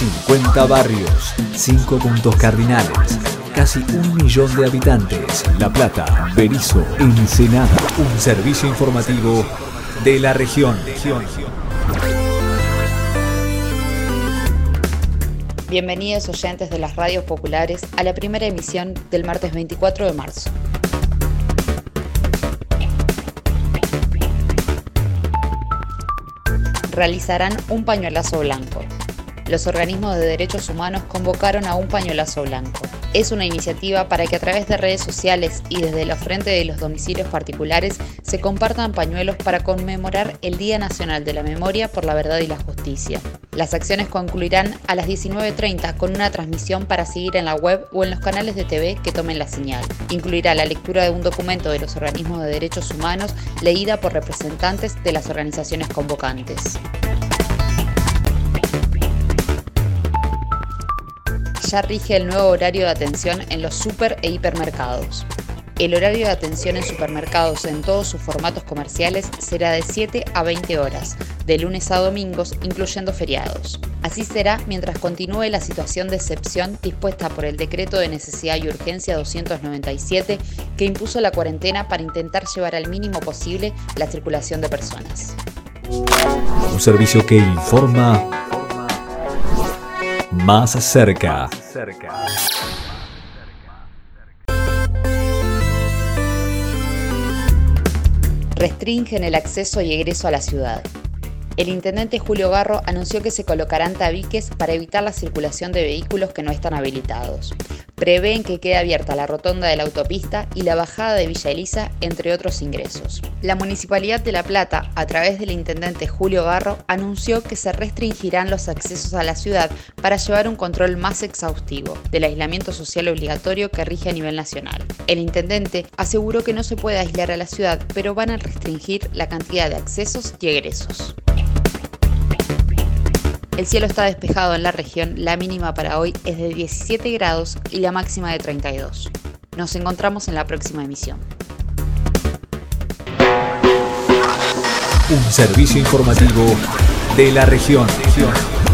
50 barrios, 5 puntos cardinales, casi 1 millón de habitantes. La Plata, Berisso, Ensenada. Un servicio informativo de la región. Bienvenidos oyentes de las radios populares a la primera emisión del martes 24 de marzo. Realizarán un pañuelazo blanco. Los organismos de derechos humanos convocaron a un pañuelazo blanco. Es una iniciativa para que a través de redes sociales y desde los frentes de los domicilios particulares se compartan pañuelos para conmemorar el Día Nacional de la Memoria por la Verdad y la Justicia. Las acciones concluirán a las 19:30 con una transmisión para seguir en la web o en los canales de TV que tomen la señal. Incluirá la lectura de un documento de los organismos de derechos humanos leída por representantes de las organizaciones convocantes. Ya rige el nuevo horario de atención en los super e hipermercados. El horario de atención en supermercados en todos sus formatos comerciales será de 7 a 20 horas, de lunes a domingos, incluyendo feriados. Así será mientras continúe la situación de excepción dispuesta por el Decreto de Necesidad y Urgencia 297, que impuso la cuarentena para intentar llevar al mínimo posible la circulación de personas. Un servicio que informa más cerca. Restringen el acceso y egreso a la ciudad. El intendente Julio Garro anunció que se colocarán tabiques para evitar la circulación de vehículos que no están habilitados. Prevén que quede abierta la rotonda de la autopista y la bajada de Villa Elisa, entre otros ingresos. La Municipalidad de La Plata, a través del intendente Julio Garro, anunció que se restringirán los accesos a la ciudad para llevar un control más exhaustivo del aislamiento social obligatorio que rige a nivel nacional. El intendente aseguró que no se puede aislar a la ciudad, pero van a restringir la cantidad de accesos y egresos. El cielo está despejado en la región, la mínima para hoy es de 17 grados y la máxima de 32. Nos encontramos en la próxima emisión. Un servicio informativo de la región.